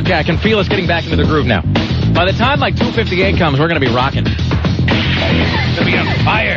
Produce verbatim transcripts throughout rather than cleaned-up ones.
Okay, I can feel us getting back into the groove now. By the time like two fifty-eight comes, we're going to be rocking. It's going to be on fire.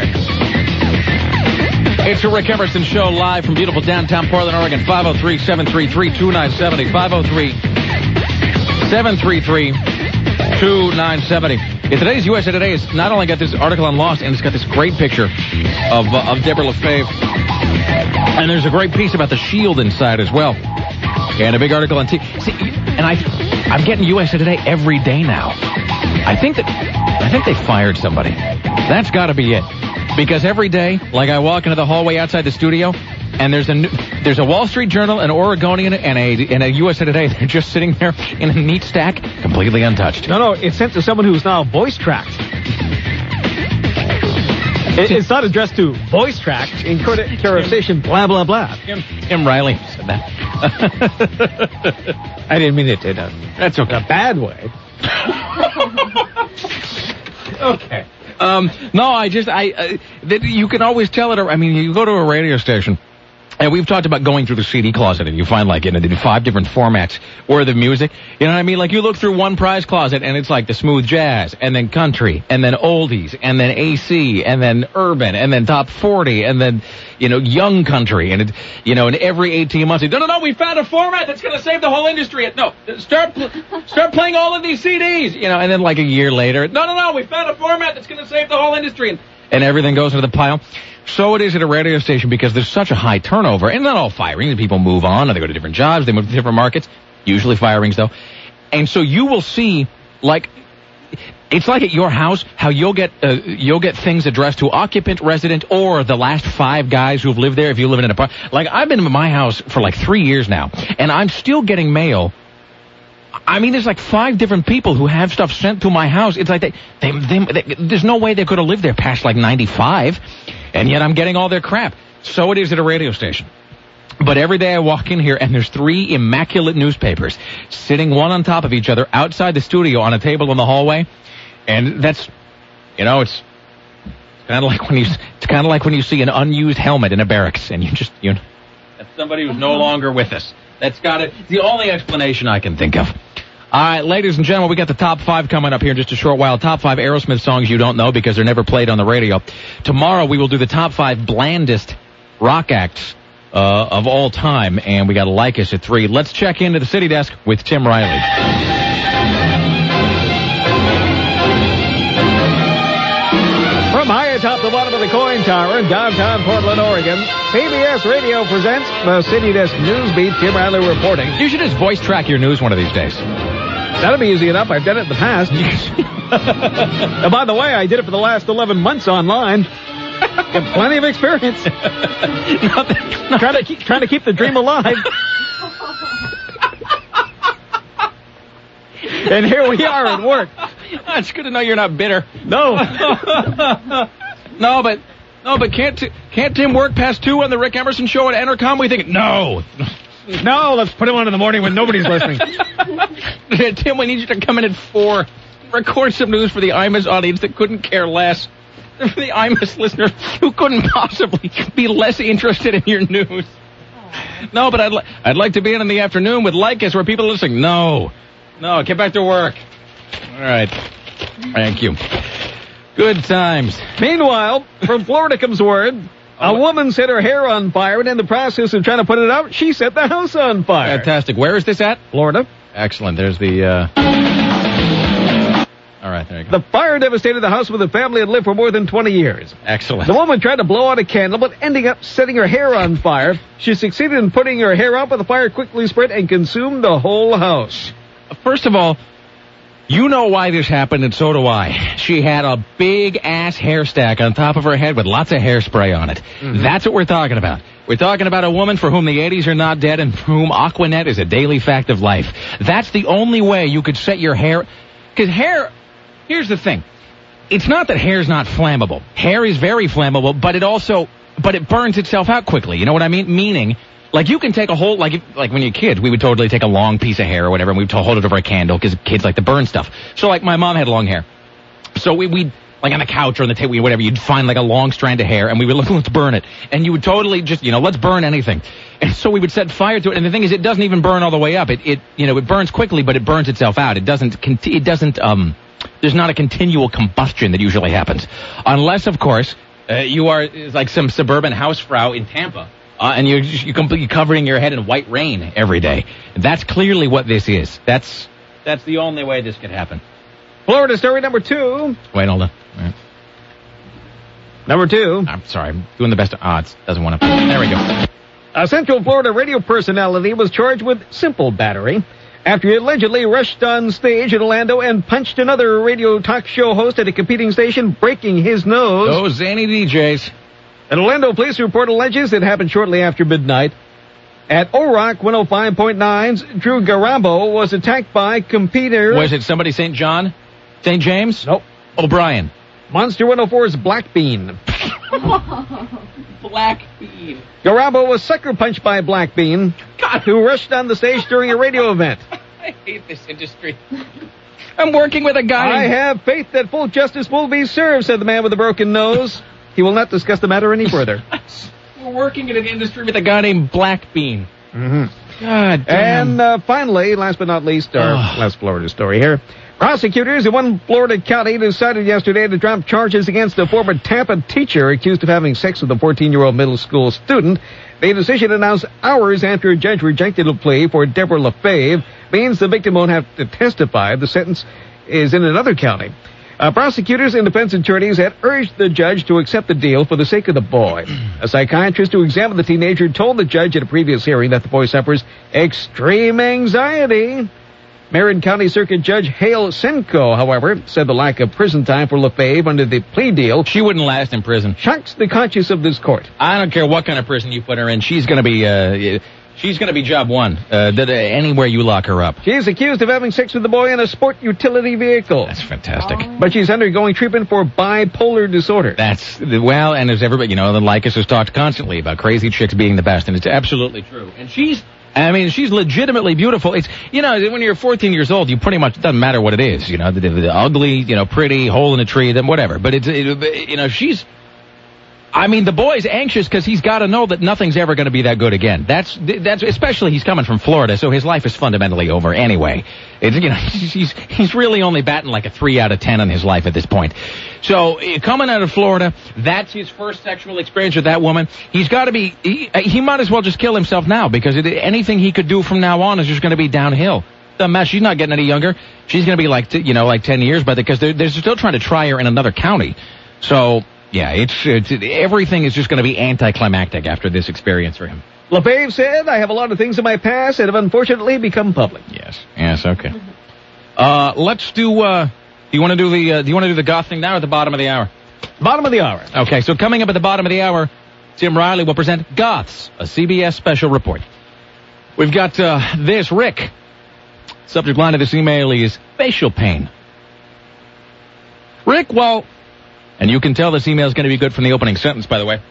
It's the Rick Emerson Show live from beautiful downtown Portland, Oregon. five oh three, seven three three, two nine seven oh. five oh three, seven three three, two nine seven oh. Yeah, today's U S A Today has not only got this article on Lost, and it's got this great picture of uh, of Deborah LaFave. And there's a great piece about the Shield inside as well. And a big article on T V. See, and I, I'm getting U S A Today every day now. I think that, I think they fired somebody. That's got to be it. Because every day, like I walk into the hallway outside the studio, and there's a there's a Wall Street Journal, an Oregonian, and a and a U S A Today. They're just sitting there in a neat stack, completely untouched. No, no, it's sent to someone who's now voice tracked. It, it's not addressed to voice tracked in conversation, blah blah blah. Tim, Tim Riley said that. I didn't mean it in a that's okay. a bad way. Okay. Um, no, I just, I, uh, that you can always tell it, I mean, you go to a radio station, and we've talked about going through the C D closet, and you find, like, in, in five different formats where the music, you know what I mean? Like, you look through one prize closet, and it's like the smooth jazz, and then country, and then oldies, and then A C, and then urban, and then top forty, and then, you know, young country, and, it, you know, and every eighteen months, no, no, no, we found a format that's going to save the whole industry. No, start, start playing all of these C Ds, you know, and then like a year later, no, no, no, we found a format that's going to save the whole industry, and, and everything goes into the pile. So it is at a radio station because there's such a high turnover, and not all firings. People move on, or they go to different jobs, they move to different markets, usually firings, though. And so you will see, like, it's like at your house, how you'll get uh, you'll get things addressed to occupant, resident, or the last five guys who've lived there if you live in an apartment. Like, I've been in my house for like three years now, and I'm still getting mail. I mean, there's like five different people who have stuff sent to my house. It's like they, they, they, they there's no way they could have lived there past like ninety-five, and yet I'm getting all their crap. So it is at a radio station. But every day I walk in here, and there's three immaculate newspapers sitting one on top of each other outside the studio on a table in the hallway. And that's, you know, it's kind of like when you, it's kind of like when you see an unused helmet in a barracks, and you just, you know, that's somebody who's no longer with us. That's got it. It's the only explanation I can think of. All right, ladies and gentlemen, we got the top five coming up here in just a short while. Top five Aerosmith songs you don't know because they're never played on the radio. Tomorrow we will do the top five blandest rock acts uh, of all time, and we got to like us at three. Let's check into the City Desk with Tim Riley. From high atop the bottom of the coin tower in downtown Portland, Oregon, C B S Radio presents the City Desk Newsbeat. Tim Riley reporting. You should just voice track your news one of these days. That'll be easy enough. I've done it in the past. And by the way, I did it for the last eleven months online. Got plenty of experience. Nothing, nothing. Trying to keep, trying to keep the dream alive. And here we are at work. It's good to know you're not bitter. No. no, but no, but can't can't Tim work past two on the Rick Emerson Show at Entercom? We think no. No, let's put him on in the morning when nobody's listening. Tim, we need you to come in at four. Record some news for the I M U S audience that couldn't care less. For the I M U S listeners who couldn't possibly be less interested in your news. No, but I'd, li- I'd like to be in in the afternoon with Lycus where people are listening. No. No, get back to work. All right. Thank you. Good times. Meanwhile, from Florida comes word. A woman set her hair on fire, and in the process of trying to put it out, she set the house on fire. Fantastic. Where is this at? Florida. Excellent. There's the, uh... All right, there you go. The fire devastated the house where the family had lived for more than twenty years. Excellent. The woman tried to blow out a candle, but ending up setting her hair on fire. She succeeded in putting her hair out, but the fire quickly spread and consumed the whole house. First of all, you know why this happened, and so do I. She had a big-ass hair stack on top of her head with lots of hairspray on it. Mm-hmm. That's what we're talking about. We're talking about a woman for whom the eighties are not dead and for whom Aquanet is a daily fact of life. That's the only way you could set your hair... Because hair... Here's the thing. It's not that hair's not flammable. Hair is very flammable, but it also... But it burns itself out quickly. You know what I mean? Meaning... Like, you can take a whole, like, if, like when you're kids, we would totally take a long piece of hair or whatever, and we'd hold it over a candle, because kids like to burn stuff. So, like, my mom had long hair. So we, we'd, like on the couch or on the table, whatever, you'd find like a long strand of hair, and we would look, let's burn it. And you would totally just, you know, let's burn anything. And so we would set fire to it. And the thing is, it doesn't even burn all the way up. It, it you know, it burns quickly, but it burns itself out. It doesn't, conti- it doesn't, um, there's not a continual combustion that usually happens. Unless, of course, uh, you are like some suburban housefrau in Tampa. Uh, and you're, you're completely covering your head in white rain every day. That's clearly what this is. That's that's the only way this could happen. Florida story number two. Wait, hold on. Right. Number two. I'm sorry. I'm doing the best of odds. Doesn't want to. There we go. A Central Florida radio personality was charged with simple battery after he allegedly rushed on stage in Orlando and punched another radio talk show host at a competing station, breaking his nose. Those zany D Js. An Orlando police report alleges it happened shortly after midnight. At O-Rock one oh five point nine's Drew Garambo was attacked by competitor... Was it somebody Saint John? Saint James? Nope. O'Brien. Monster one oh four's Black Bean. Black Bean. Garambo was sucker punched by Black Bean, God. who rushed on the stage during a radio event. I hate this industry. I'm working with a guy... I have faith that full justice will be served, said the man with the broken nose. He will not discuss the matter any further. We're working in an industry with a guy named Black Bean. Mm-hmm. God damn. And uh, finally, last but not least, our oh. last Florida story here. Prosecutors in one Florida county decided yesterday to drop charges against a former Tampa teacher accused of having sex with a fourteen-year-old middle school student. The decision announced hours after a judge rejected a plea for Deborah LaFave means the victim won't have to testify. The sentence is in another county. Uh, prosecutors and defense attorneys had urged the judge to accept the deal for the sake of the boy. A psychiatrist who examined the teenager told the judge at a previous hearing that the boy suffers extreme anxiety. Marin County Circuit Judge Hale Senko, however, said the lack of prison time for LaFave under the plea deal... She wouldn't last in prison. ...shocks the conscience of this court. I don't care what kind of prison you put her in. She's going to be... Uh, She's going to be job one, uh, anywhere you lock her up. She is accused of having sex with the boy in a sport utility vehicle. That's fantastic. Oh. But she's undergoing treatment for bipolar disorder. That's, well, and as everybody, you know, the Lycus has talked constantly about crazy chicks being the best, and it's absolutely true. And she's, I mean, she's legitimately beautiful. It's, you know, when you're fourteen years old, you pretty much, it doesn't matter what it is, you know, the, the, the ugly, you know, pretty, hole in a tree, then whatever. But it's, it, you know, she's, I mean, the boy's anxious because he's got to know that nothing's ever going to be that good again. That's that's especially he's coming from Florida, so his life is fundamentally over anyway. It's, you know, he's he's really only batting like a three out of ten on his life at this point. So coming out of Florida, that's his first sexual experience with that woman. He's got to be. He, he might as well just kill himself now because it, anything he could do from now on is just going to be downhill. The mess. She's not getting any younger. She's going to be like you know like ten years, but because they're, they're still trying to try her in another county. So. Yeah, it's, it's everything is just going to be anticlimactic after this experience for him. LaFave said, I have a lot of things in my past that have unfortunately become public. Yes, yes, okay. Uh, let's do, uh, do you want to do the, uh, do you want to do the goth thing now or at the bottom of the hour? Bottom of the hour. Okay, so coming up at the bottom of the hour, Tim Riley will present Goths, a C B S special report. We've got, uh, this, Rick. Subject line of this email is facial pain. Rick, well... And you can tell this email is going to be good from the opening sentence, by the way.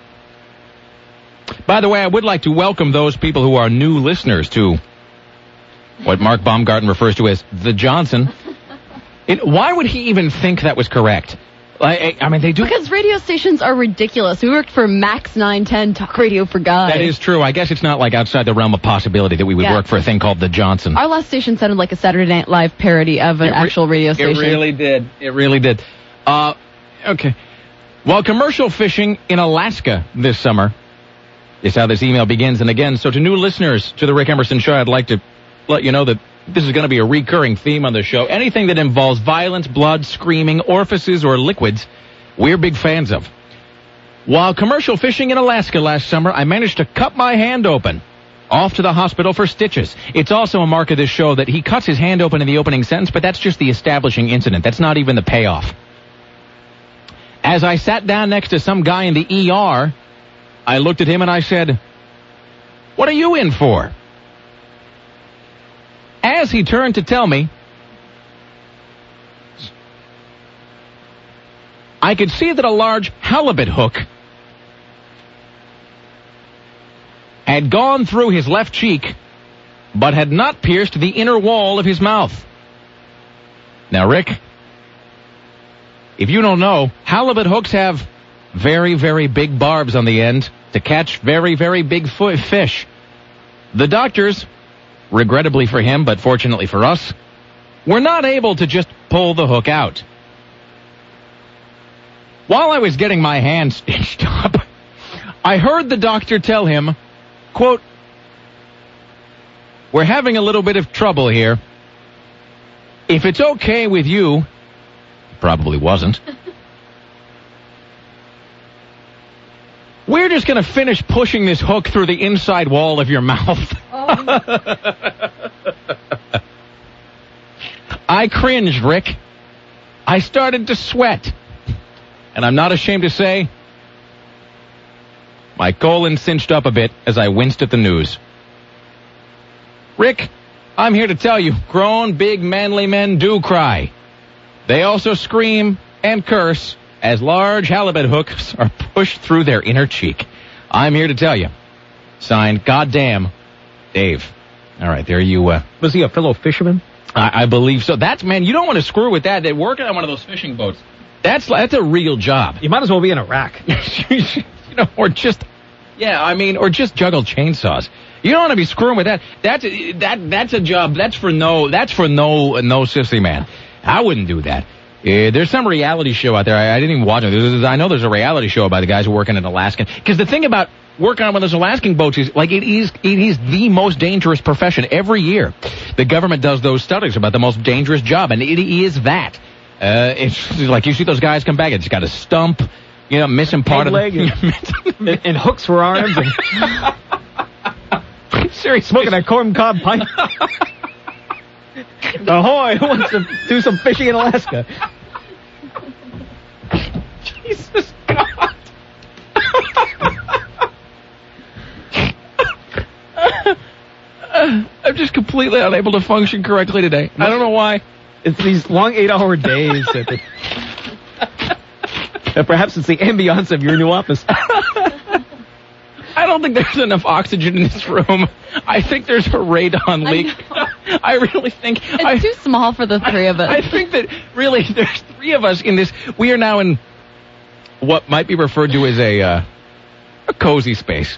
By the way, I would like to welcome those people who are new listeners to what Mark Baumgarten refers to as the Johnson. It, why would he even think that was correct? I, I mean, they do... Because radio stations are ridiculous. We worked for Max nine ten, Talk Radio for Guys. That is true. I guess it's not like outside the realm of possibility that we would yeah. work for a thing called the Johnson. Our last station sounded like a Saturday Night Live parody of an re- actual radio station. It really did. It really did. Uh... Okay. While commercial fishing in Alaska this summer is how this email begins. And again, so to new listeners to the Rick Emerson Show, I'd like to let you know that this is going to be a recurring theme on the show. Anything that involves violence, blood, screaming, orifices, or liquids, we're big fans of. While commercial fishing in Alaska last summer, I managed to cut my hand open. Off to the hospital for stitches. It's also a mark of this show that he cuts his hand open in the opening sentence, but that's just the establishing incident. That's not even the payoff. As I sat down next to some guy in the E R, I looked at him and I said, "What are you in for?" As he turned to tell me, I could see that a large halibut hook had gone through his left cheek, but had not pierced the inner wall of his mouth. Now, Rick, if you don't know, halibut hooks have very, very big barbs on the end to catch very, very big fo- fish. The doctors, regrettably for him, but fortunately for us, were not able to just pull the hook out. While I was getting my hand stitched up, I heard the doctor tell him, quote, "We're having a little bit of trouble here. If it's okay with you," probably wasn't, "we're just going to finish pushing this hook through the inside wall of your mouth." Oh. I cringed, Rick. I started to sweat. And I'm not ashamed to say, my colon cinched up a bit as I winced at the news. Rick, I'm here to tell you, grown, big, manly men do cry. They also scream and curse as large halibut hooks are pushed through their inner cheek. I'm here to tell you. Signed, Goddamn, Dave. All right, there you... Uh, Was he a fellow fisherman? I, I believe so. That's, man, you don't want to screw with that. They're working on one of those fishing boats. That's that's a real job. You might as well be in Iraq. You know, or just, yeah, I mean, or just juggle chainsaws. You don't want to be screwing with that. That's that that's a job. That's for no. That's for no no sissy man. I wouldn't do that. Uh, there's some reality show out there. I, I didn't even watch it. There's, I know there's a reality show about the guys who are working in Alaskan. Because the thing about working on one of those Alaskan boats is, like, it is it is the most dangerous profession. Every year, the government does those studies about the most dangerous job, and it is that. Uh, it's like you see those guys come back, it's got a stump, you know, missing part Peg of the... and, and hooks for arms. And seriously. Smoking a corncob pipe. Ahoy, who wants to do some fishing in Alaska? Jesus God. I'm just completely unable to function correctly today. I don't know why. It's these long eight-hour days. That they... uh, perhaps it's the ambiance of your new office. I don't think there's enough oxygen in this room. I think there's a radon leak. I, I really think... It's I, too small for the three of us. I think that, really, there's three of us in this. We are now in what might be referred to as a, uh, a cozy space.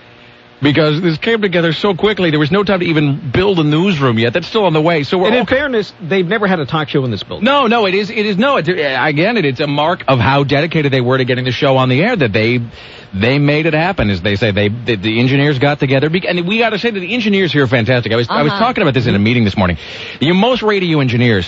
Because this came together so quickly, there was no time to even build a newsroom yet. That's still on the way. So we're and in all... fairness, they've never had a talk show in this building. No, no, it is, it is, no, it, again, it, it's a mark of how dedicated they were to getting the show on the air, that they, they made it happen, as they say. They, the, the engineers got together, and we got to say that the engineers here are fantastic. I was, uh-huh. I was talking about this in a meeting this morning. You know, most radio engineers,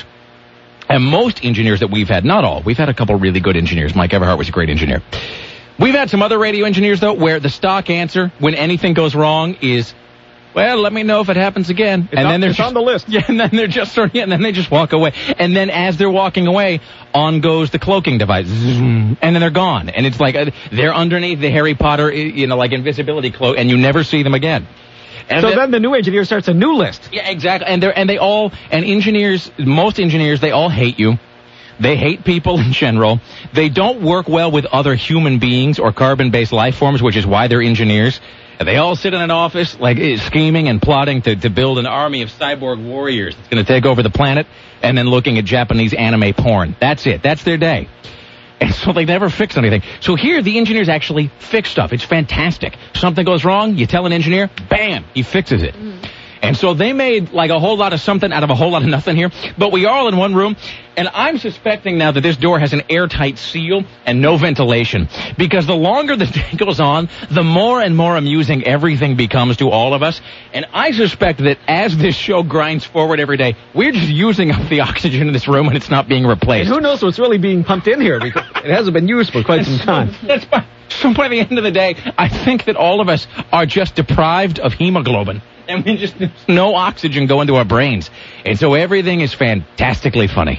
and most engineers that we've had, not all, we've had a couple really good engineers. Mike Everhart was a great engineer. We've had some other radio engineers, though, where the stock answer when anything goes wrong is, well, let me know if it happens again. It's and on, then they're it's just, on the list. Yeah, and then they're just sort of, yeah, and then they just walk away. And then as they're walking away, on goes the cloaking device. And then they're gone. And it's like, uh, they're underneath the Harry Potter, you know, like invisibility cloak, and you never see them again. And so then the new engineer starts a new list. Yeah, exactly. And they're, and they all, and engineers, most engineers, they all hate you. They hate people in general. They don't work well with other human beings or carbon-based life forms, which is why they're engineers. And they all sit in an office, like, scheming and plotting to, to build an army of cyborg warriors that's going to take over the planet, and then looking at Japanese anime porn. That's it. That's their day. And so they never fix anything. So here, the engineers actually fix stuff. It's fantastic. Something goes wrong, you tell an engineer, bam, he fixes it. Mm. And so they made like a whole lot of something out of a whole lot of nothing here. But we are all in one room. And I'm suspecting now that this door has an airtight seal and no ventilation. Because the longer the day goes on, the more and more amusing everything becomes to all of us. And I suspect that as this show grinds forward every day, we're just using up the oxygen in this room and it's not being replaced. And who knows what's really being pumped in here, because it hasn't been used for quite some time. That's by, so by the end of the day, I think that all of us are just deprived of hemoglobin. And we just, there's no oxygen going to our brains. And so everything is fantastically funny.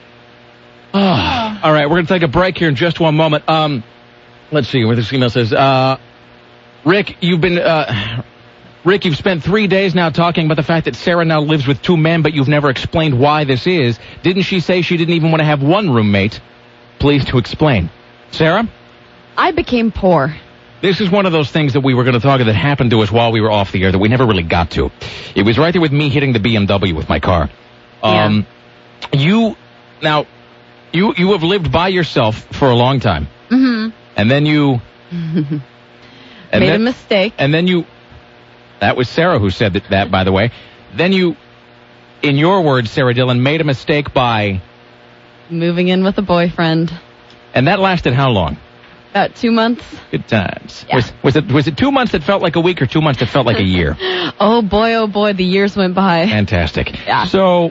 Oh. All right, we're going to take a break here in just one moment. Um, let's see where this email says. Uh, Rick, you've been, uh, Rick, you've spent three days now talking about the fact that Sarah now lives with two men, but you've never explained why this is. Didn't she say she didn't even want to have one roommate? Please to explain. Sarah? I became poor. This is one of those things that we were going to talk about that happened to us while we were off the air that we never really got to. It was right there with me hitting the B M W with my car. Um, yeah. You, now, You you have lived by yourself for a long time. Mm-hmm. And then you... and Made then, a mistake. And then you... That was Sarah who said that, that, by the way. Then you, in your words, Sarah Dillon, made a mistake by... Moving in with a boyfriend. And that lasted how long? About two months. Good times. Yeah. Was, was it was it two months that felt like a week or two months that felt like a year? Oh, boy, oh, boy, the years went by. Fantastic. Yeah. So,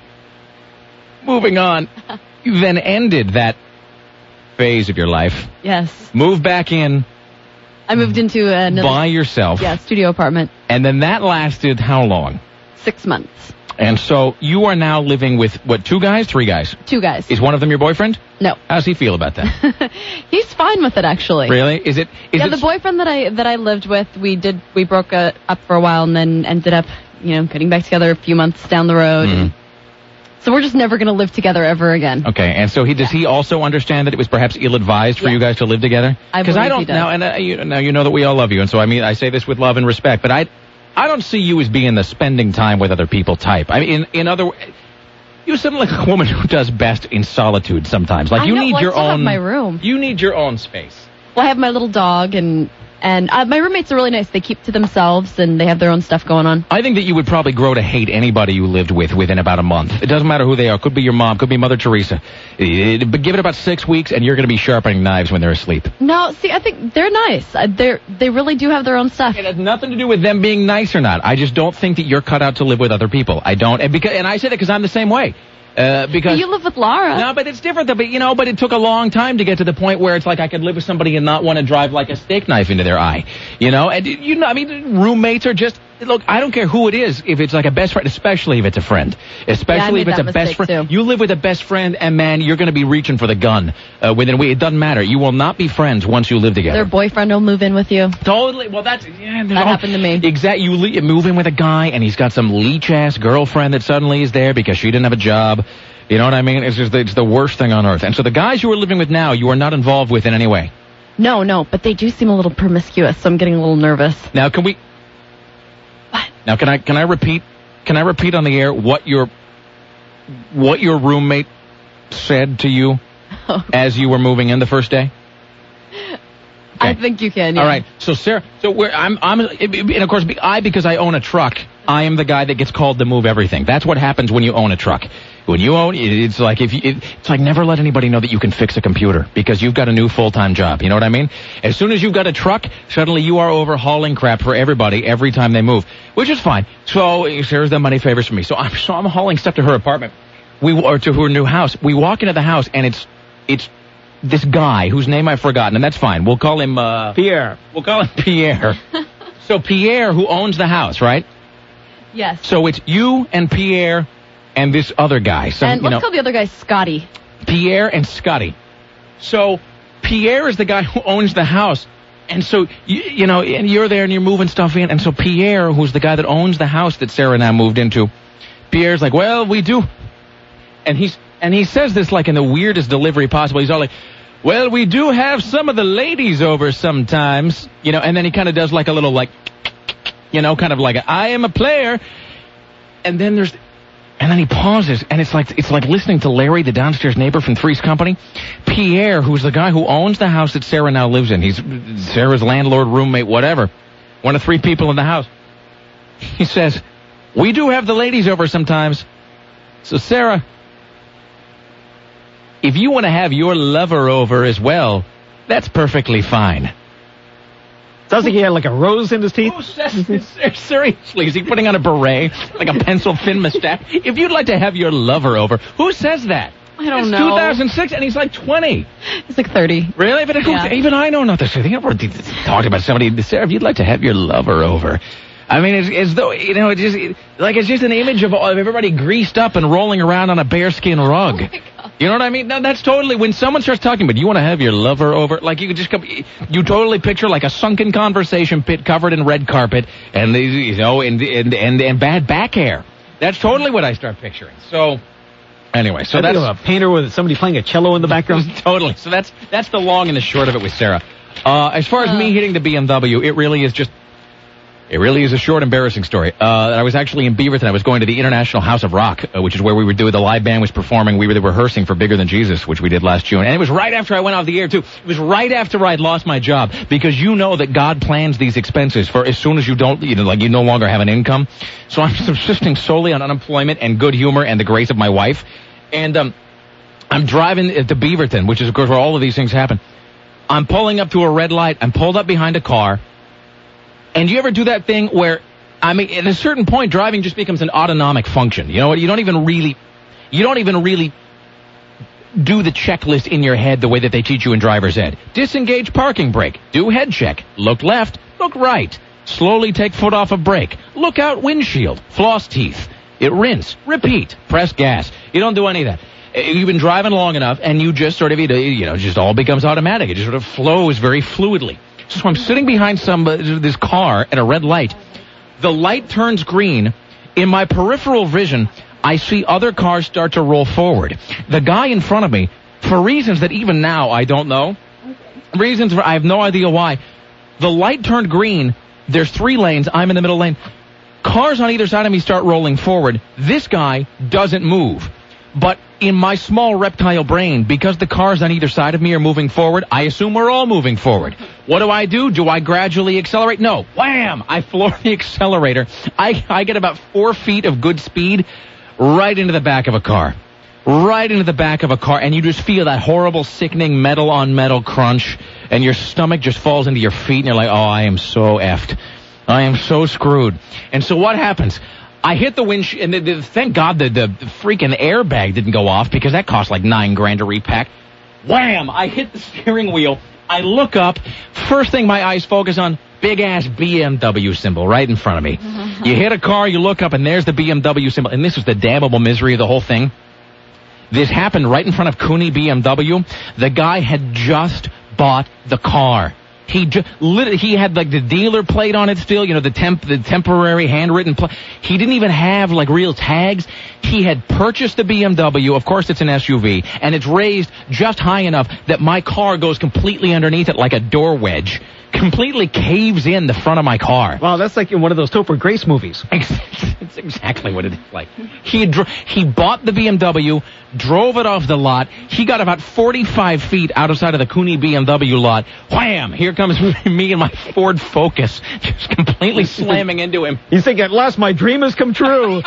moving on, you then ended that phase of your life. Yes. Moved back in I moved into another... by yourself. Yeah, studio apartment. And then that lasted how long? Six months. And so you are now living with, what, two guys, three guys? Two guys. Is one of them your boyfriend? No. How does he feel about that? He's fine with it, actually. Really? Is it? Is yeah, it the boyfriend that I that I lived with, we did we broke uh, up for a while and then ended up, you know, getting back together a few months down the road. Mm. So we're just never going to live together ever again. Okay, and so he does Yeah. he also understand that it was perhaps ill-advised for Yeah. you guys to live together? I Because I believe don't he does. now, and uh, you, now you know that we all love you, and so I mean I say this with love and respect, but I, I don't see you as being the spending time with other people type. I mean, in in other, you sound like a woman who does best in solitude sometimes. Like I you know, need well, I your still have own my room. You need your own space. Well, I have my little dog and and uh, my roommates are really nice. They keep to themselves and they have their own stuff going on. I think that you would probably grow to hate anybody you lived with within about a month. It doesn't matter who they are. Could be your mom. Could be Mother Teresa. Eh, But give it about six weeks, and you're going to be sharpening knives when they're asleep. No, see, I think they're nice. Uh, They're they really do have their own stuff. It has nothing to do with them being nice or not. I just don't think that you're cut out to live with other people. I don't, and because and I say that because I'm the same way. Uh, because You live with Laura. no, but it's different. Though, but you know, but it took a long time to get to the point where it's like I could live with somebody and not want to drive like a steak knife into their eye. You know, and you know, I mean, roommates are just look. I don't care who it is. If it's like a best friend, especially if it's a friend, especially made if it's a that best mistake, friend. too. You live with a best friend, and man, you're going to be reaching for the gun uh, within a week. It doesn't matter. You will not be friends once you live together. Their boyfriend will move in with you. Totally. Well, that's yeah. That happened to me. Exactly. You, le- you move in with a guy, and he's got some leech ass girlfriend that suddenly is there because she didn't have a job. You know what I mean? It's just it's the worst thing on earth. And so the guys you are living with now, you are not involved with in any way. No, no, but they do seem a little promiscuous, so I'm getting a little nervous. Now, can we? What? Now, can I can I repeat? Can I repeat on the air what your what your roommate said to you as you were moving in the first day? I Okay. think you can. Yeah. All right. So Sarah, so we're, I'm, I'm, and of course, I, because I own a truck, I am the guy that gets called to move everything. That's what happens when you own a truck. When you own, it's like if you, it, it's like never let anybody know that you can fix a computer because you've got a new full-time job. You know what I mean? As soon as you've got a truck, suddenly you are overhauling crap for everybody every time they move, which is fine. So Sarah's done money favors for me. So I'm, so I'm hauling stuff to her apartment. We or to her new house. We walk into the house and it's, it's. This guy whose name I've forgotten, and that's fine. We'll call him uh, Pierre. We'll call him Pierre. So Pierre, who owns the house, right? Yes. So it's you and Pierre and this other guy. Some, and you let's know, call the other guy Scotty. Pierre and Scotty. So Pierre is the guy who owns the house. And so, you, you know, and you're there and you're moving stuff in. And so Pierre, who's the guy that owns the house that Sarah now moved into, Pierre's like, well, we do. And he's and he says this like in the weirdest delivery possible. He's all like, well, we do have some of the ladies over sometimes, you know, and then he kind of does like a little like, you know, kind of like, a, I am a player. And then there's, and then he pauses, and it's like, it's like listening to Larry, the downstairs neighbor from Three's Company. Pierre, who's the guy who owns the house that Sarah now lives in. He's Sarah's landlord, roommate, whatever. One of three people in the house. He says, we do have the ladies over sometimes. So Sarah, if you want to have your lover over as well, that's perfectly fine. Sounds like he had like a rose in his teeth. Who says this? Seriously, is he putting on a beret, like a pencil thin mustache? If you'd like to have your lover over, who says that? I don't it's know. two thousand six, and he's like twenty. He's like thirty. Really? But who- Yeah. even I know not this. I think I've ever talked about somebody. Sarah, if you'd like to have your lover over. I mean, it's as though, you know, it's just it, like it's just an image of, of everybody greased up and rolling around on a bearskin rug. Oh my God. You know what I mean? No, that's totally, when someone starts talking about, you want to have your lover over, like you could just come, you totally picture like a sunken conversation pit covered in red carpet and, you know, and, and, and, and bad back hair. That's totally what I start picturing. So, anyway, so I think that's of a painter with somebody playing a cello in the background. totally. So that's, that's the long and the short of it with Sarah. Uh, as far as Uh. me hitting the B M W, it really is just, It really is a short, embarrassing story. Uh, I was actually in Beaverton. I was going to the International House of Rock, uh, which is where we were doing, the live band was performing. We were rehearsing for Bigger Than Jesus, which we did last June. And it was right after I went off the air, too. It was right after I'd lost my job, because you know that God plans these expenses for as soon as you don't, you know, like you no longer have an income. So I'm subsisting solely on unemployment and good humor and the grace of my wife. And um, I'm driving to Beaverton, which is, of course, where all of these things happen. I'm pulling up to a red light. I'm pulled up behind a car. And you ever do that thing where, I mean, at a certain point, driving just becomes an autonomic function. You know what? You don't even really, you don't even really do the checklist in your head the way that they teach you in driver's ed. Disengage parking brake. Do head check. Look left. Look right. Slowly take foot off of brake. Look out windshield. Floss teeth. It rinse. Repeat. Press gas. You don't do any of that. You've been driving long enough, and you just sort of, you know, just all becomes automatic. It just sort of flows very fluidly. So I'm sitting behind some this car at a red light. The light turns green. In my peripheral vision, I see other cars start to roll forward. The guy in front of me, for reasons that even now I don't know, reasons for, I have no idea why, the light turned green. There's three lanes. I'm in the middle lane. Cars on either side of me start rolling forward. This guy doesn't move. But in my small reptile brain, because the cars on either side of me are moving forward, I assume we're all moving forward. What do I do? Do I gradually accelerate? No. Wham! I floor the accelerator. I, I get about four feet of good speed right into the back of a car. Right into the back of a car, and you just feel that horrible, sickening metal-on-metal crunch, and your stomach just falls into your feet, and you're like, oh, I am so effed. I am so screwed. And so what happens? I hit the windshield, and the, the, thank God the, the freaking airbag didn't go off, because that cost like nine grand to repack. Wham! I hit the steering wheel. I look up. First thing my eyes focus on, big-ass B M W symbol right in front of me. You hit a car, you look up, and there's the B M W symbol. And this was the damnable misery of the whole thing. This happened right in front of Cooney B M W. The guy had just bought the car. He ju- lit- he had like the dealer plate on it still, you know, the temp the temporary handwritten plate. He didn't even have like real tags. He had purchased the B M W. Of course, it's an S U V, and it's raised just high enough that my car goes completely underneath it like a door wedge. Completely caves in the front of my car. Wow, that's like in one of those Topher Grace movies. It's exactly what it is like. He dro- he bought the B M W, drove it off the lot. He got about forty-five feet outside of the Cooney B M W lot. Wham! Here comes me and my Ford Focus, just completely slamming into him. You think at last my dream has come true?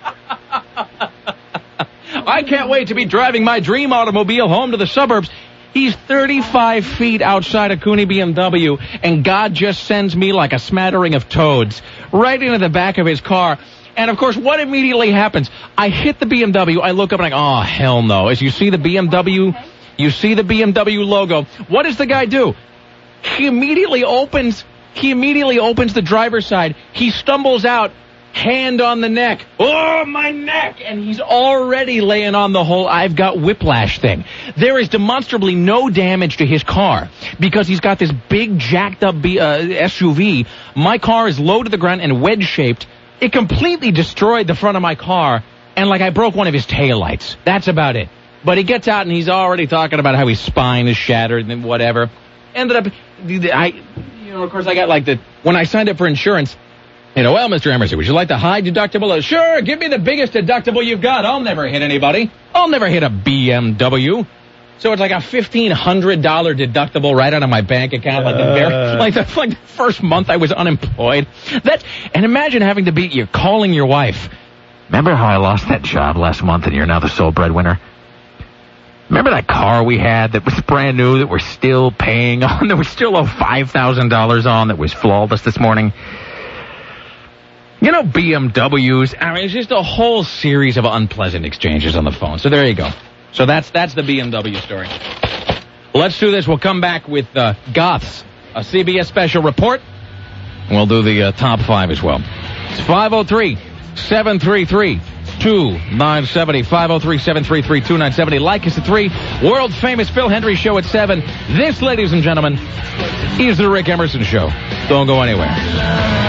I can't wait to be driving my dream automobile home to the suburbs. He's thirty-five feet outside of Cooney B M W, and God just sends me like a smattering of toads right into the back of his car. And, of course, what immediately happens? I hit the B M W. I look up and I'm like, oh, hell no. As you see the B M W, you see the B M W logo. What does the guy do? He immediately opens, he immediately opens the driver's side. He stumbles out. Hand on the neck. Oh, my neck! And he's already laying on the whole I've got whiplash thing. There is demonstrably no damage to his car because he's got this big jacked up B, uh, S U V. My car is low to the ground and wedge-shaped. It completely destroyed the front of my car, and like I broke one of his taillights. That's about it. But he gets out and he's already talking about how his spine is shattered and whatever. Ended up, I, you know, of course I got like the, when I signed up for insurance, you know, well, Mister Emerson, would you like the high deductible? Uh, sure, give me the biggest deductible you've got. I'll never hit anybody. I'll never hit a B M W. So it's like a fifteen hundred dollars deductible right out of my bank account. Like, uh, the very, like, the, like the first month I was unemployed. That, and imagine having to be, you're calling your wife. Remember how I lost that job last month and you're now the sole breadwinner? Remember that car we had that was brand new that we're still paying on, that we still owe five thousand dollars on, that was flawless this morning? You know, B M Ws, I mean, it's just a whole series of unpleasant exchanges on the phone. So there you go. So that's that's the B M W story. Let's do this. We'll come back with uh, Goths, a C B S special report. And we'll do the uh, top five as well. It's five oh three, seven three three, two nine seven oh, five oh three, seven three three, two nine seven oh. Like us at three. World famous Phil Hendry Show at seven. This, ladies and gentlemen, is the Rick Emerson Show. Don't go anywhere.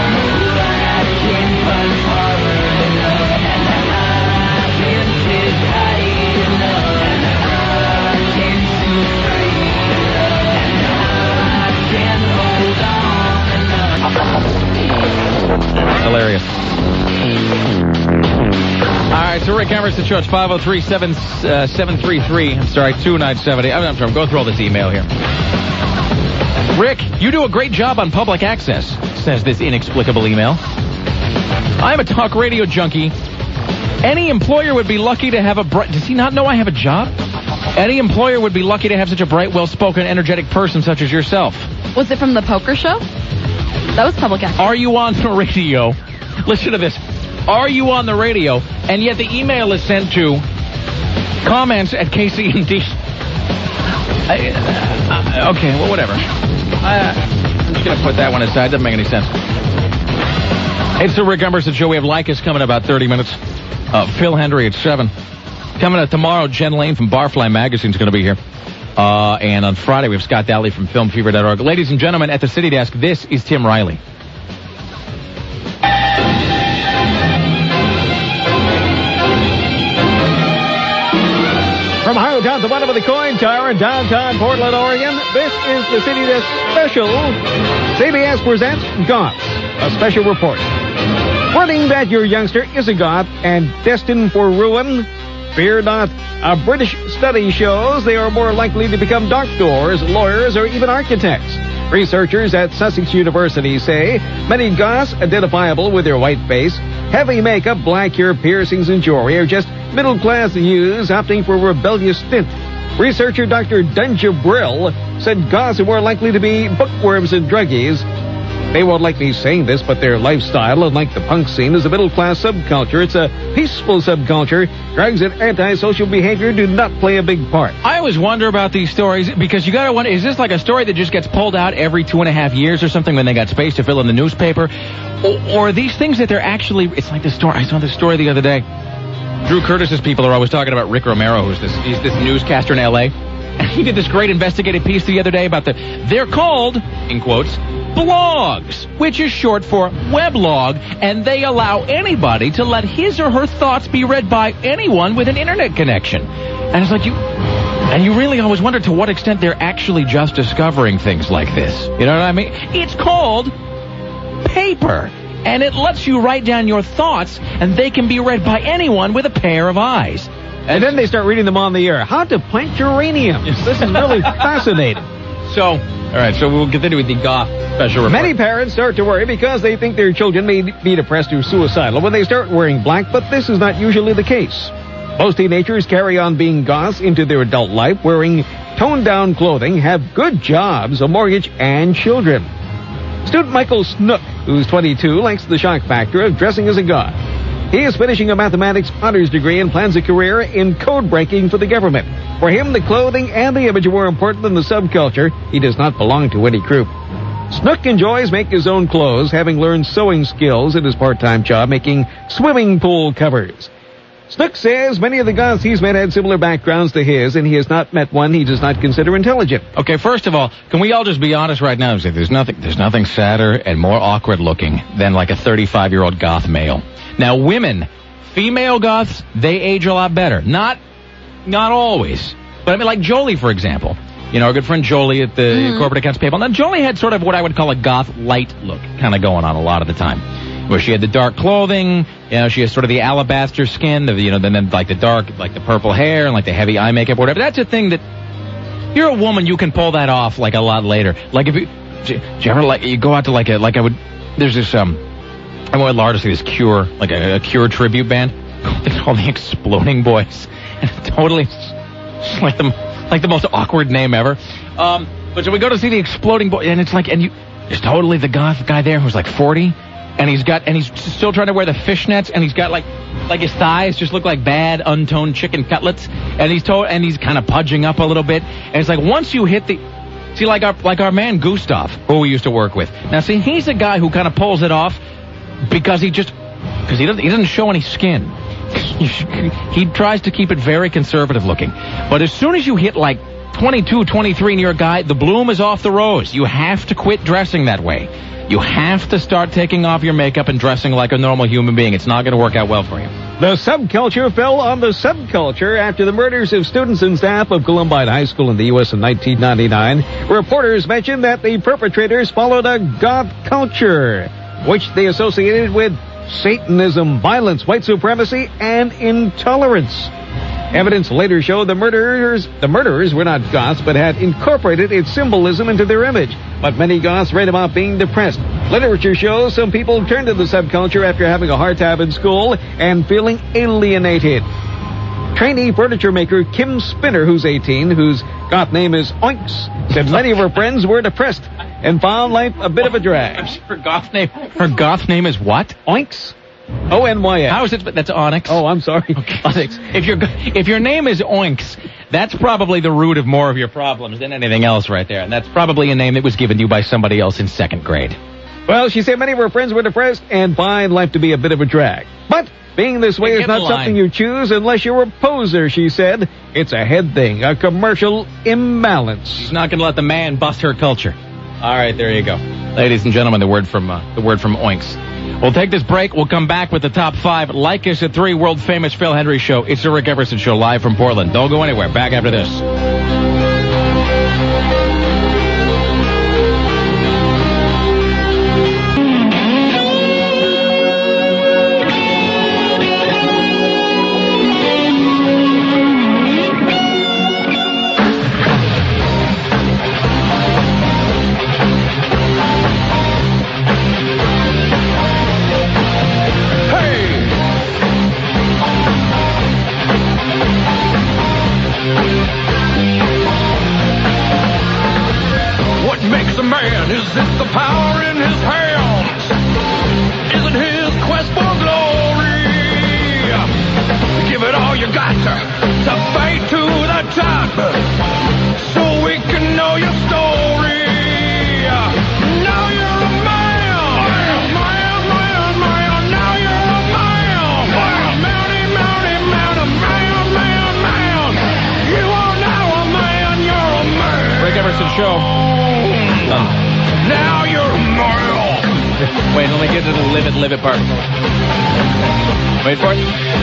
right, so Rick Emerson Show. It's five oh three, seven three three. I'm sorry, two nine seven eight. I'm, I'm sorry, I'm going through all this email here. Rick, you do a great job on public access, says this inexplicable email. I'm a talk radio junkie. Any employer would be lucky to have a bright... Does he not know I have a job? Any employer would be lucky to have such a bright, well-spoken, energetic person such as yourself. Was it from the poker show? That was public access. Are you on the radio? Listen to this. Are you on the radio? And yet the email is sent to comments at K C M D. I, uh, okay, well, whatever. Uh, I'm just going to put that one aside. Doesn't make any sense. It's the Rick Emerson Show. We have Lycus coming in about thirty minutes. Uh, Phil Hendry at seven. Coming up tomorrow, Jen Lane from Barfly Magazine is going to be here. Uh, and on Friday, we have Scott Daly from film fever dot org. Ladies and gentlemen, at the City Desk, this is Tim Riley. From Ohio to the bottom of the coin tower in downtown Portland, Oregon, this is the City Desk Special. C B S presents Goths, a special report. Warning that your youngster is a goth and destined for ruin? Fear not. A British study shows they are more likely to become doctors, lawyers, or even architects. Researchers at Sussex University say many goths identifiable with their white face, heavy makeup, black hair, piercings, and jewelry are just middle-class youths opting for a rebellious stint. Researcher Doctor Dunja Brill said goths are more likely to be bookworms and druggies. They won't like me saying this, but their lifestyle, unlike the punk scene, is a middle-class subculture. It's a peaceful subculture. Drugs and antisocial behavior do not play a big part. I always wonder about these stories because you got to wonder, is this like a story that just gets pulled out every two and a half years or something when they got space to fill in the newspaper? Or, or are these things that they're actually, it's like the story, I saw this story the other day. Drew Curtis's people are always talking about Rick Romero, who's this, he's this newscaster in L A And he did this great investigative piece the other day about the, they're called, in quotes, blogs, which is short for weblog, and they allow anybody to let his or her thoughts be read by anyone with an internet connection. And it's like you, and you really always wonder to what extent they're actually just discovering things like this. You know what I mean? It's called paper, and it lets you write down your thoughts, and they can be read by anyone with a pair of eyes. And then they start reading them on the air. How to plant geraniums. This is really fascinating. So, all right, so we'll continue with the goth special report. Many parents start to worry because they think their children may be depressed or suicidal when they start wearing black, but this is not usually the case. Most teenagers carry on being goths into their adult life, wearing toned-down clothing, have good jobs, a mortgage, and children. Student Michael Snook, who's twenty-two, likes the shock factor of dressing as a goth. He is finishing a mathematics honors degree and plans a career in code breaking for the government. For him, the clothing and the image are more important than the subculture. He does not belong to any group. Snook enjoys making his own clothes, having learned sewing skills at his part-time job making swimming pool covers. Snook says many of the goths he's met had similar backgrounds to his, and he has not met one he does not consider intelligent. Okay, first of all, can we all just be honest right now and say there's nothing, there's nothing sadder and more awkward looking than like a thirty-five-year-old goth male. Now, women, female goths, they age a lot better. Not, not always. But I mean, like Jolie, for example. You know, our good friend Jolie at the mm-hmm. Corporate Accounts Payable. Now, Jolie had sort of what I would call a goth light look kind of going on a lot of the time. Where she had the dark clothing, you know, she has sort of the alabaster skin, the, you know, then, then like the dark, like the purple hair and like the heavy eye makeup or whatever. That's a thing that, you're a woman, you can pull that off like a lot later. Like if you, do you ever like, you go out to like a, like I would, there's this, um, I went large to this Cure, like a, a Cure tribute band. It's called the Exploding Boys. And it totally, it's like the, like the most awkward name ever. Um, but so we go to see the Exploding Boys, and it's like, and you, there's totally the goth guy there who's like forty, and he's got, and he's still trying to wear the fishnets, and he's got like, like his thighs just look like bad, untoned chicken cutlets, and he's to, and he's kind of pudging up a little bit, and it's like once you hit the, see, like our, like our man Gustav, who we used to work with. Now, see, he's a guy who kind of pulls it off. Because he just, because he doesn't, he doesn't show any skin. He, he tries to keep it very conservative looking. But as soon as you hit like twenty-two, twenty-three and you're a guy, the bloom is off the rose. You have to quit dressing that way. You have to start taking off your makeup and dressing like a normal human being. It's not going to work out well for you. The subculture fell on the subculture after the murders of students and staff of Columbine High School in the U S in nineteen ninety-nine. Reporters mentioned that the perpetrators followed a goth culture, which they associated with Satanism, violence, white supremacy, and intolerance. Evidence later showed the murderers the murderers were not Goths, but had incorporated its symbolism into their image. But many Goths read about being depressed. Literature shows some people turned to the subculture after having a hard time in school and feeling alienated. Trainee furniture maker Kim Spinner, who's eighteen, whose goth name is Oinks, said many of her friends were depressed and found life a bit of a drag. Her goth name, her goth name is what? Oinks? O N Y X. How is it? That's Onyx. Oh, I'm sorry. Okay. Onyx. If your if your name is Oinks, that's probably the root of more of your problems than anything else right there. And that's probably a name that was given to you by somebody else in second grade. Well, she said many of her friends were depressed and find life to be a bit of a drag. But being this way is not something you choose unless you're a poser, she said. It's a head thing, a commercial imbalance. She's not going to let the man bust her culture. All right, there you go. Ladies and gentlemen, the word from uh, the word from Oinks. We'll take this break. We'll come back with the top five. Like us at three, world-famous Phil Hendry Show. It's the Rick Everson Show live from Portland. Don't go anywhere. Back after this. Is it the power in his hands? Is it his quest for glory? Give it all you got to, to fight to the top, so we can know your story. Now you're a man, man, man, man. Now you're a man, mounty, mounty, mounty, man, man, man. You are now a man, you're a man. Rick Everson Show. Done. Now you're moral. Wait, let me get to the live it, live it part. Wait for it.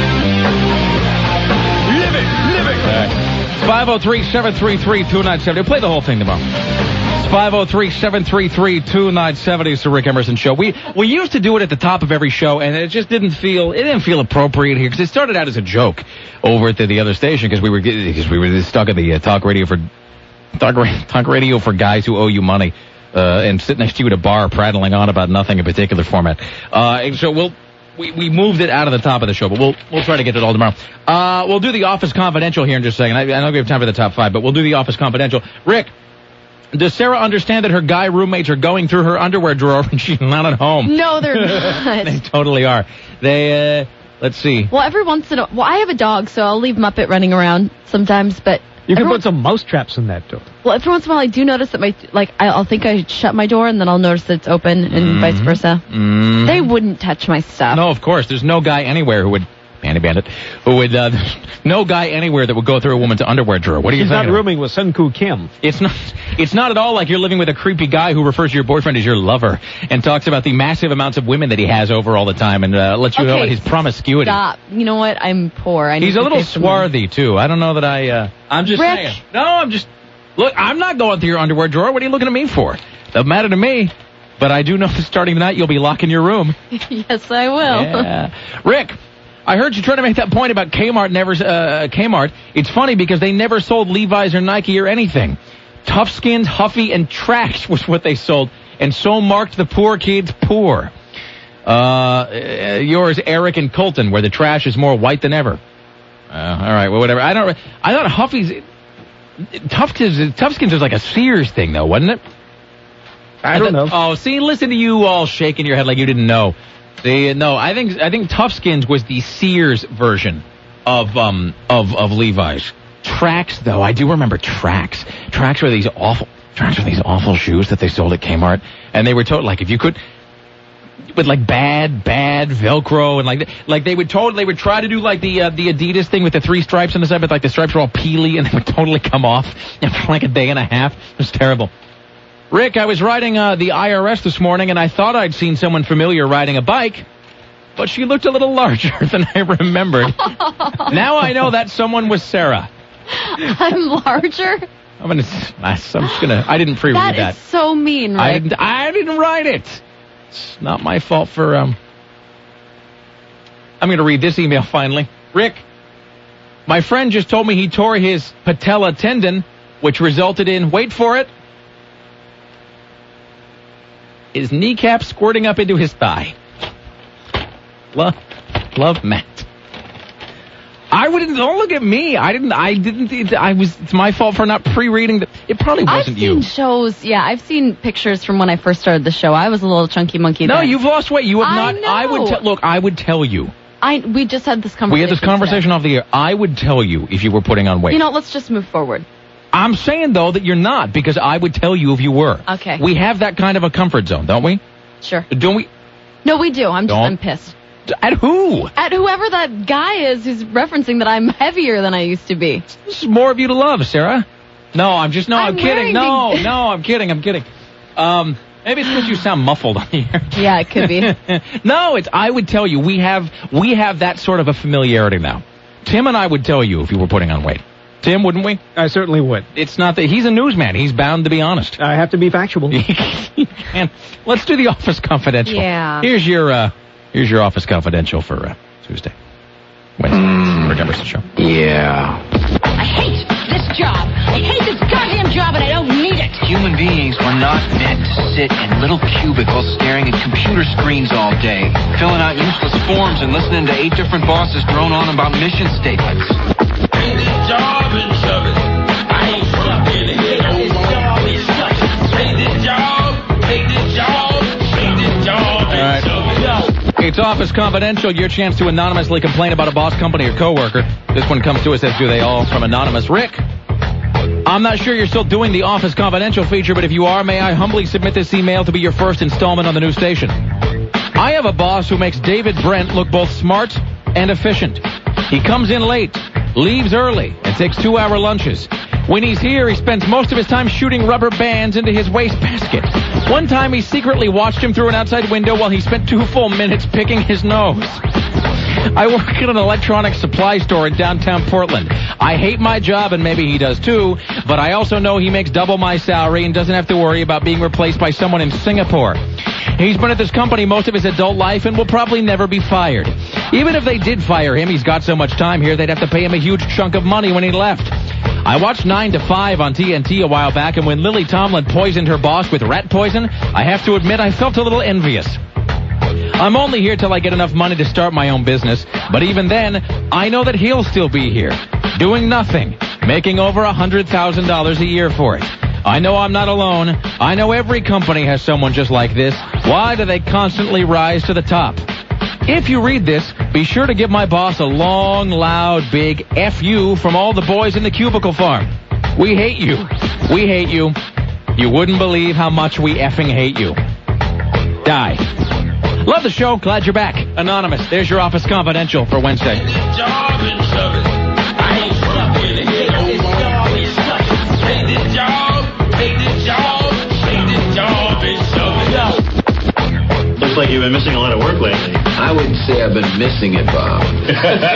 Live it, live it. All right. It's five oh three, seven three three, two nine seven oh. We'll play the whole thing tomorrow. It's five oh three, seven three three, two nine seven oh. It's the Rick Emerson Show. We we used to do it at the top of every show, and it just didn't feel it didn't feel appropriate here because it started out as a joke over at the, the other station because we were because we were stuck at the uh, talk radio for talk, talk radio for guys who owe you money. Uh, and sit next to you at a bar prattling on about nothing in particular format. Uh, and so we'll, we, we moved it out of the top of the show, but we'll, we'll try to get it all tomorrow. Uh, we'll do the Office Confidential here in just a second. I, I don't think we have time for the top five, but we'll do the Office Confidential. Rick, does Sarah understand that her guy roommates are going through her underwear drawer when she's not at home? No, they're not. They totally are. They, uh, let's see. Well, every once in a well, I have a dog, so I'll leave Muppet running around sometimes, but you can everyone, put some mouse traps in that door. Well, every once in a while I do notice that my, like, I'll think I shut my door and then I'll notice that it's open and mm-hmm. vice versa. Mm-hmm. They wouldn't touch my stuff. No, of course. There's no guy anywhere who would, Manny Bandit, who would, uh, no guy anywhere that would go through a woman's underwear drawer. What do you think? He's not rooming with Sun Koo Kim. It's not, it's not at all like you're living with a creepy guy who refers to your boyfriend as your lover and talks about the massive amounts of women that he has over all the time and, uh, lets you okay, know his promiscuity. Stop. You know what? I'm poor. I need He's a to little pay for swarthy, too. I don't know that I, uh, I'm just Rick. saying. No, I'm just, look, I'm not going through your underwear drawer. What are you looking at me for? Doesn't matter to me. But I do know that starting tonight you'll be locking your room. Yes, I will. Yeah. Rick, I heard you trying to make that point about Kmart never, uh, Kmart. It's funny because they never sold Levi's or Nike or anything. Tough Skins, Huffy, and Trax was what they sold. And so marked the poor kids poor. Uh, yours, Eric and Colton, where the trash is more white than ever. Uh, all right, well, whatever. I don't, I thought Huffy's, Tough Skins, Tough Skins was like a Sears thing, though, wasn't it? I don't know. Oh, see, listen to you all shaking your head like you didn't know. See, no, I think I think Tough Skins was the Sears version of um of of Levi's. Trax, though, I do remember Trax. Trax were these awful Trax were these awful shoes that they sold at Kmart, and they were told like if you could. With like bad, bad Velcro and like like they would totally they would try to do like the uh, the Adidas thing with the three stripes on the side, but like the stripes were all peely and they would totally come off after like a day and a half. It was terrible. Rick, I was riding uh, the I R S this morning and I thought I'd seen someone familiar riding a bike, but she looked a little larger than I remembered. Now I know that someone was Sarah. I'm larger. I'm gonna. I'm just gonna. I didn't pre-read that. That is so mean, Rick. I didn't. I didn't write it. It's not my fault for um I'm going to read this email finally. Rick, my friend just told me he tore his patella tendon, which resulted in, wait for it, his kneecap squirting up into his thigh. Love, love, Matt. I wouldn't. Don't look at me. I didn't. I didn't. It, I was. It's my fault for not pre-reading. The, it probably wasn't I've you. seen shows. Yeah, I've seen pictures from when I first started the show. I was a little chunky monkey. No, then. you've lost weight. You have I not. know. I would te- look. I would tell you. I we just had this conversation. We had this conversation today. off the air. I would tell you if you were putting on weight. You know, let's just move forward. I'm saying though that you're not, because I would tell you if you were. Okay. We have that kind of a comfort zone, don't we? Sure. Don't we? No, we do. I'm just. Don't. I'm pissed. At who? At whoever that guy is who's referencing that I'm heavier than I used to be. This is more of you to love, Sarah. No, I'm just, no, I'm, I'm kidding. wearing No, the- no, I'm kidding, I'm kidding. Um, maybe it's because you sound muffled on the air. Yeah, it could be. No, it's, I would tell you, we have, we have that sort of a familiarity now. Tim and I would tell you if you were putting on weight. Tim, wouldn't we? I certainly would. It's not that, he's a newsman, he's bound to be honest. I have to be factual. And let's do the Office Confidential. Yeah. Here's your, uh, here's your Office Confidential for, uh, Tuesday. Wednesday. Mm. Rick Emerson Show. Yeah. I hate this job. I hate this goddamn job, and I don't need it. Human beings were not meant to sit in little cubicles staring at computer screens all day, filling out useless forms and listening to eight different bosses drone on about mission statements. Take this job and shove it. I ain't fucking it. This job is shut. Take this job. Take this job. Take this job and right. shove it. It's Office Confidential, your chance to anonymously complain about a boss, company, or coworker. This one comes to us as do they all from Anonymous. Rick, I'm not sure you're still doing the Office Confidential feature, but if you are, may I humbly submit this email to be your first installment on the new station. I have a boss who makes David Brent look both smart and efficient. He comes in late, leaves early, and takes two-hour lunches. When he's here, he spends most of his time shooting rubber bands into his wastebasket. One time, he secretly watched him through an outside window while he spent two full minutes picking his nose. I work at an electronics supply store in downtown Portland. I hate my job, and maybe he does too, but I also know he makes double my salary and doesn't have to worry about being replaced by someone in Singapore. He's been at this company most of his adult life and will probably never be fired. Even if they did fire him, he's got so much time here they'd have to pay him a huge chunk of money when he left. I watched nine to five on T N T a while back, and when Lily Tomlin poisoned her boss with rat poison, I have to admit I felt a little envious. I'm only here till I get enough money to start my own business, but even then, I know that he'll still be here, doing nothing, making over one hundred thousand dollars a year for it. I know I'm not alone. I know every company has someone just like this. Why do they constantly rise to the top? If you read this, be sure to give my boss a long, loud, big F you from all the boys in the cubicle farm. We hate you. We hate you. You wouldn't believe how much we effing hate you. Die. Love the show. Glad you're back. Anonymous, there's your Office Confidential for Wednesday. Take this job and shove it. I ain't fucking it. This job is shut. Take this job. Take this job. Take this job and shove it out. Looks like you've been missing a lot of work lately. I would say I've been missing it, Bob. Good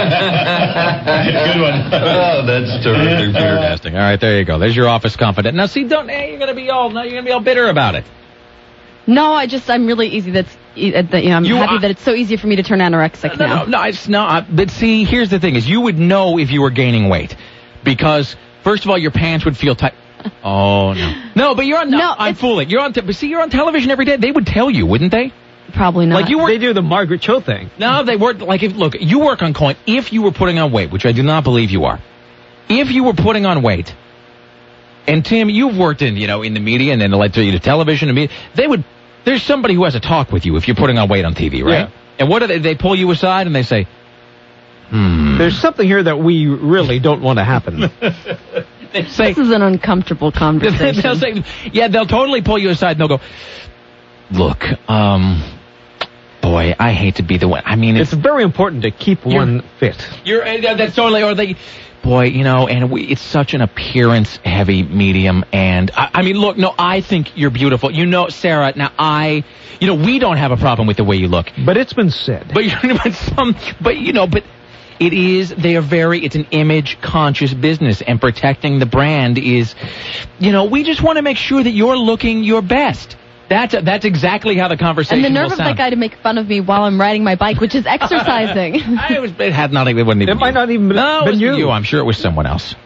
one. Oh, that's terrific. Fantastic. All right, there you go. There's your Office Confident. Now, see, don't. Hey, you're gonna be all. No, you're gonna be all bitter about it. No, I just, I'm really easy. That's, e- that, you know, I'm You happy are- that it's so easy for me to turn anorexic No, now. no, no, it's not. But see, here's the thing: is you would know if you were gaining weight, because first of all, your pants would feel tight. Oh no, no, but you're on. No, No, I'm it's- fooling. You're on. Te- but see, you're on television every day. They would tell you, wouldn't they? Probably not. Like you were. They do the Margaret Cho thing. No, they weren't. Like, if look, you work on coin. If you were putting on weight, which I do not believe you are, if you were putting on weight, and Tim, you've worked in, you know, in the media and then like to television and media, they would. There's somebody who has a talk with you if you're putting on weight on T V, right? Yeah. And what do they? They pull you aside and they say, "Hmm." There's something here that we really don't want to happen. They say, This is an uncomfortable conversation. they'll say, yeah, they'll totally pull you aside and they'll go, "Look, um, boy, I hate to be the one. I mean, It's it's, very important to keep You're- one fit. you're uh, that's totally or they." Boy, you know, and we, it's such an appearance-heavy medium, and I, I mean, look, no, I think you're beautiful. You know, Sarah. Now, I, you know, we don't have a problem with the way you look, But it's been said. but you know, but some, but you know, but it is. They are very. It's an image-conscious business, and protecting the brand is, you know, we just want to make sure that you're looking your best. That's that's exactly how the conversation And the nerve will of sound. that guy to make fun of me while I'm riding my bike, which is exercising. I was, it had not even. It, wasn't even It might not even no, it been wasn't you. you. I'm sure it was someone else.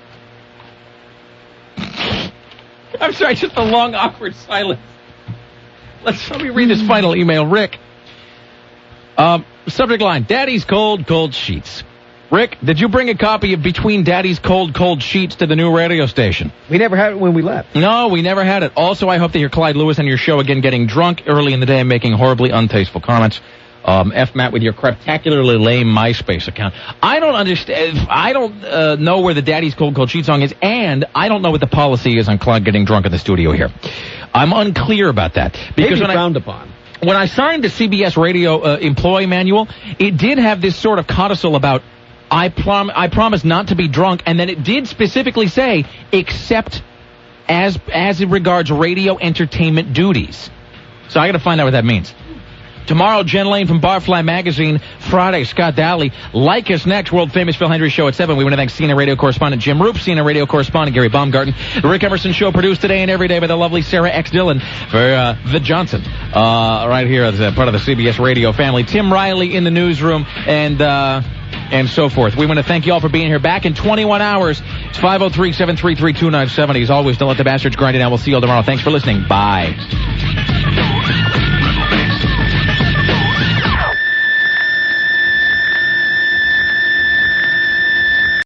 I'm sorry, just a long, awkward silence. Let's let me read this final email, Rick. Um, subject line: Daddy's cold, cold sheets. Rick, did you bring a copy of Between Daddy's Cold, Cold Sheets to the new radio station? We never had it when we left. No, we never had it. Also, I hope to hear Clyde Lewis on your show again getting drunk early in the day and making horribly untasteful comments. Um, F. Matt with your craptacularly lame MySpace account. I don't understand. I don't uh, know where the Daddy's Cold, Cold Sheet song is, and I don't know what the policy is on Clyde getting drunk in the studio here. I'm unclear about that. Because Maybe when frowned I, upon. When I signed the C B S radio uh, employee manual, it did have this sort of codicil about I, prom- I promise not to be drunk, and then it did specifically say, except as as it regards radio entertainment duties. So I got to find out what that means. Tomorrow, Jen Lane from Barfly Magazine. Friday, Scott Daly. Like us next, world-famous Phil Hendry Show at seven. We want to thank C N N radio correspondent Jim Roop, C N N radio correspondent Gary Baumgarten. The Rick Emerson Show produced today and every day by the lovely Sarah X. Dillon for uh, The Johnson. Uh, right here as a part of the C B S radio family. Tim Riley in the newsroom and... Uh, and so forth. We want to thank you all for being here. Back in twenty-one hours. It's five oh three, seven three three, two nine seven oh. As always, don't let the bastards grind it down. We'll see you all tomorrow. Thanks for listening. Bye.